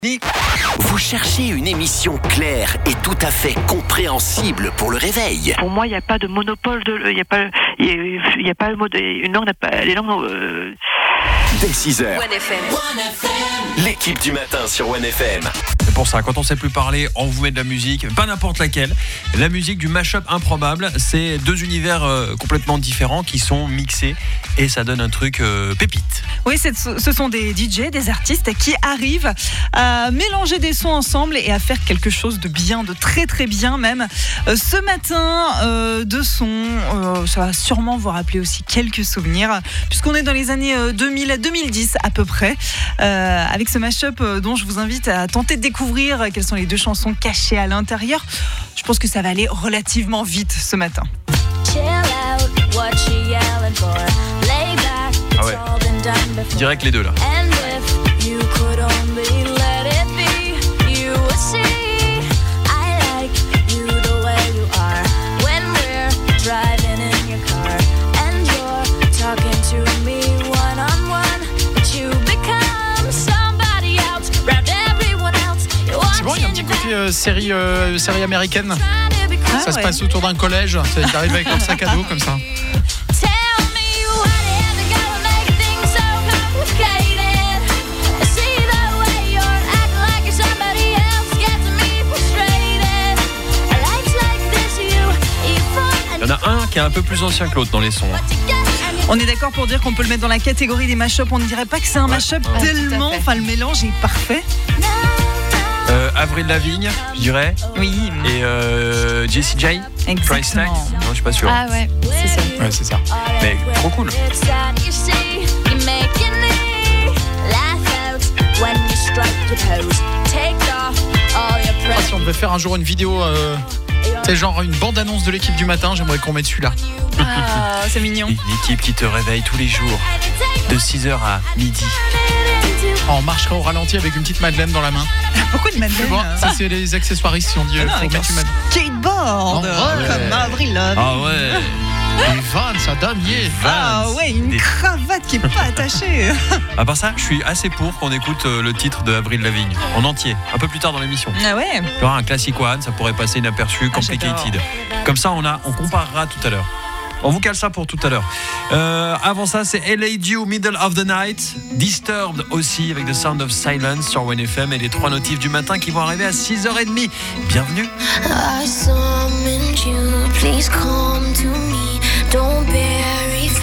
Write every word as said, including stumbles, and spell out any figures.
Vous cherchez une émission claire et tout à fait compréhensible pour le réveil. Pour moi, il n'y a pas de monopole de, il n'y a pas, il y a pas le mot, une langue n'a pas, les langues. Euh... Dès six heures. One F M. L'équipe du matin sur One F M. C'est pour ça, quand on sait plus parler, on vous met de la musique, pas n'importe laquelle. La musique du mash-up improbable, c'est deux univers euh, complètement différents qui sont mixés et ça donne un truc euh, pépite. Oui, c'est, ce sont des D J, des artistes qui arrivent à mélanger des sons ensemble et à faire quelque chose de bien, de très très bien même. Euh, ce matin, euh, deux sons, euh, ça va sûrement vous rappeler aussi quelques souvenirs, puisqu'on est dans les années deux mille à deux mille dix à peu près, euh, avec ce mash-up euh, dont je vous invite à tenter de découvrir quelles sont les deux chansons cachées à l'intérieur. Je pense que ça va aller relativement vite ce matin. Ah ouais, direct les deux là. C'est bon, il y a un petit côté euh, série, euh, série américaine. Ah, ça ouais. se passe autour d'un collège. Ils arrivent avec leur sac à dos comme ça. Il y en a un qui est un peu plus ancien que l'autre dans les sons. On est d'accord pour dire qu'on peut le mettre dans la catégorie des mash-up. On ne dirait pas que c'est un Ouais. mash-up Ouais, tellement, enfin le mélange est parfait. Euh, Avril Lavigne, je dirais. Oui, Et euh, Jessie J. Price Tag. exactement. Non, je suis pas sûr. Ah ouais, c'est ça. Ouais, c'est ça. Mais trop cool. Ah, si on devait faire un jour une vidéo, euh, c'est genre une bande-annonce de l'équipe du matin, j'aimerais qu'on mette celui-là. Ah, c'est mignon. Une équipe qui te réveille tous les jours, de six heures à midi. Ah, on marcherait au ralenti avec une petite madeleine dans la main. Pourquoi une Tu madeleine vois, ça c'est les accessoiristes si on dit euh, Ah non, faut avec mettre un une madeleine. skateboard, Oh, ouais. comme Avril Lavigne. Ah ouais. Les vannes, ça donne, yeah. Ah ouais, une Des- cravate qui est pas attachée. À part ça, je suis assez pour qu'on écoute euh, le titre de Avril Lavigne en entier, un peu plus tard dans l'émission. Ah ouais. Tu vois, un classic one, ça pourrait passer inaperçu, Ah, complicated. Comme ça, on, a, on comparera tout à l'heure. On vous cale ça pour tout à l'heure. Euh, avant ça, c'est L A Dew, Middle of the Night. Disturbed aussi, avec The Sound of Silence sur One F M. Et les trois notifs du matin qui vont arriver à six heures trente. Bienvenue. I summoned you, please come to me. Don't bear